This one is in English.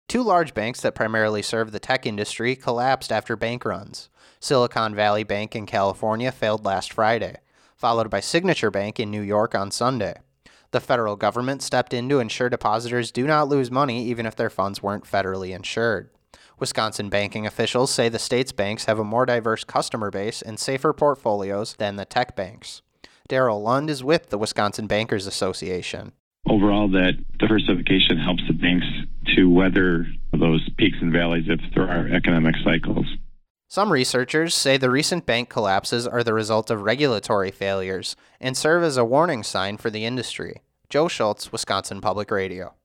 Two large banks that primarily serve the tech industry collapsed after bank runs. Silicon Valley Bank in California failed last Friday, followed by Signature Bank in New York on Sunday. The federal government stepped in to ensure depositors do not lose money even if their funds weren't federally insured. Wisconsin banking officials say the state's banks have a more diverse customer base and safer portfolios than the tech banks. Daryl Lund is with the Wisconsin Bankers Association. Overall, that diversification helps the banks to weather those peaks and valleys if there are economic cycles. Some researchers say the recent bank collapses are the result of regulatory failures and serve as a warning sign for the industry. Joe Schultz, Wisconsin Public Radio.